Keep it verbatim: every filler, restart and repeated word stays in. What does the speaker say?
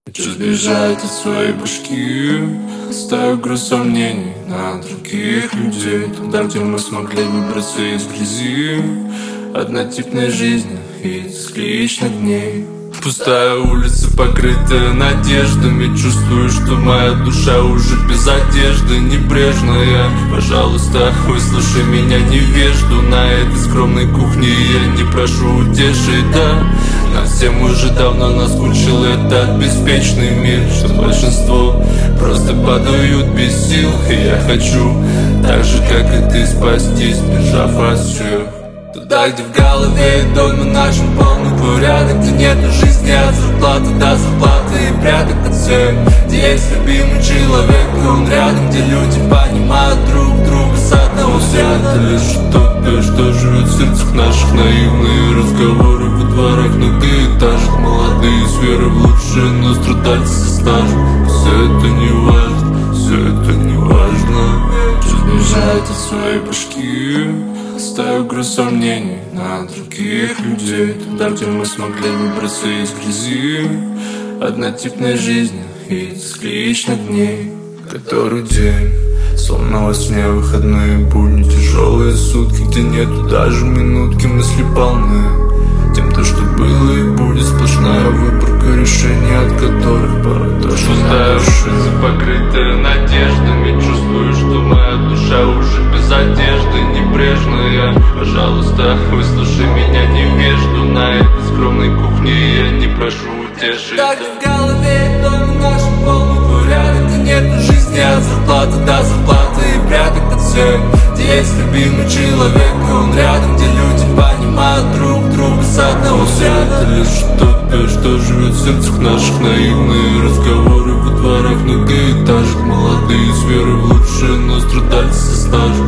Хочу сбежать от своей башки, оставив груз сомнений на других людей. Туда, где мы смогли выбраться из грязи однотипной жизни и цикличных дней. Пустая улица, покрытая надеждами. Чувствую, что моя душа уже без одежды. Небрежная, пожалуйста, выслушай меня, невежду. На этой скромной кухне я не прошу утешить, да. Нам всем уже давно наскучил этот беспечный мир, что большинство просто падают без сил. И я хочу, так же как и ты, спастись, бежав от всех. Туда, где в голове и доме нашем полный порядок, где нету жизни от зарплаты до зарплаты и пряток от всех, где есть любимый человек и он рядом, где люди понимают друг друга с одного взгляда. Это лишь утопия, что живет в сердцах наших, наивные разговоры во дворах многоэтажек, молодые с верой в лучшее, но страдальцы со стажем. Все это не важно, все это не важно. Хочу сбежать от своей башки, оставив груз сомнений на других людей. Туда, где мы смогли выбраться из грязи однотипной жизни и цикличных дней. Который день, словно во сне, выходные будни, тяжелые сутки, где нету даже минутки, мысли полны тем, то, что было и будет, сплошная выборка решений, от которых порой тоже пустая улица, покрытая надеждами. Чувствую, что моя душа уже без одежды. Небрежная, пожалуйста, выслушай меня, невежду. На этой скромной кухне я не прошу утешить. Так в голове и доме нашем полный порядок, где нету жизни от зарплаты до зарплаты и пряток от всех, где есть любимый человек и он рядом, где люди понимают друг друга с одного взгляда. Это лишь утопия, что живет в сердцах наших, наивные разговоры во дворах многоэтажек, молодые с верой в лучшее, но страдальцы со стажем.